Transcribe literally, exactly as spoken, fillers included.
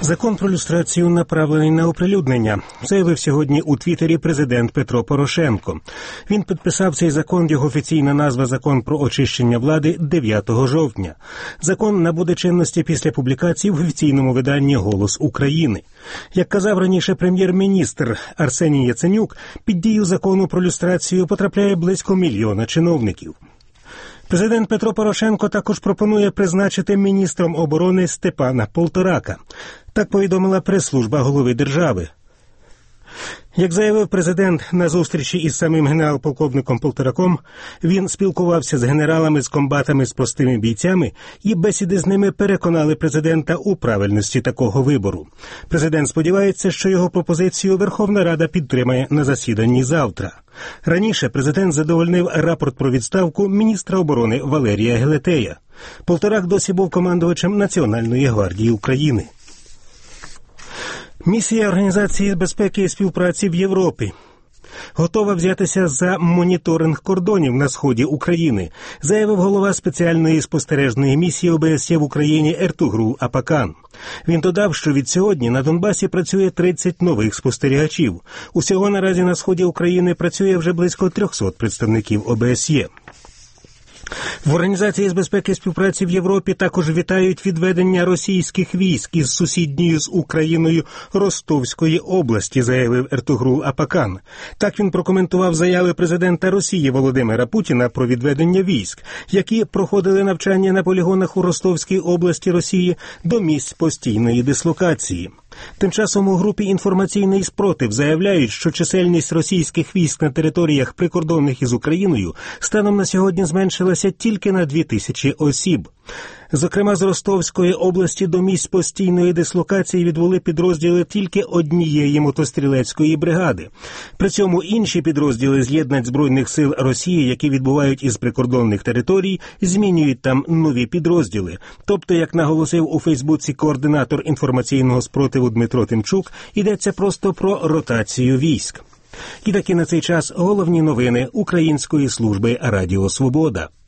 Закон про люстрацію направлений на оприлюднення, заявив сьогодні у Твіттері президент Петро Порошенко. Він підписав цей закон, його офіційна назва «Закон про очищення влади» дев'ятого жовтня. Закон набуде чинності після публікації в офіційному виданні «Голос України». Як казав раніше прем'єр-міністр Арсеній Яценюк, під дію закону про люстрацію потрапляє близько мільйона чиновників. Президент Петро Порошенко також пропонує призначити міністром оборони Степана Полторака. Так повідомила прес-служба голови держави. Як заявив президент на зустрічі із самим генерал-полковником Полтораком, він спілкувався з генералами, з комбатами, з простими бійцями, і бесіди з ними переконали президента у правильності такого вибору. Президент сподівається, що його пропозицію Верховна Рада підтримає на засіданні завтра. Раніше президент задовольнив рапорт про відставку міністра оборони Валерія Гелетея. Полторак досі був командувачем Національної гвардії України. Місія Організації безпеки і співпраці в Європі готова взятися за моніторинг кордонів на сході України, заявив голова спеціальної спостережної місії О Б С Є в Україні Ертугрул Апакан. Він додав, що від сьогодні на Донбасі працює тридцять нових спостерігачів. Усього наразі на сході України працює вже близько трьохсот представників О Б С Є. В Організації з безпеки і співпраці в Європі також вітають відведення російських військ із сусідньою з Україною Ростовської області, заявив Ертугрул Апакан. Так він прокоментував заяви президента Росії Володимира Путіна про відведення військ, які проходили навчання на полігонах у Ростовській області Росії до місць постійної дислокації. Тим часом у групі «Інформаційний спротив» заявляють, що чисельність російських військ на територіях, прикордонних із Україною, станом на сьогодні зменшилася тільки на дві тисячі осіб. Зокрема, з Ростовської області до місць постійної дислокації відвели підрозділи тільки однієї мотострілецької бригади. При цьому інші підрозділи з'єднань Збройних сил Росії, які відбувають із прикордонних територій, змінюють там нові підрозділи. Тобто, як наголосив у Фейсбуці координатор інформаційного спротиву Дмитро Тимчук, йдеться просто про ротацію військ. І таки на цей час головні новини Української служби Радіо Свобода.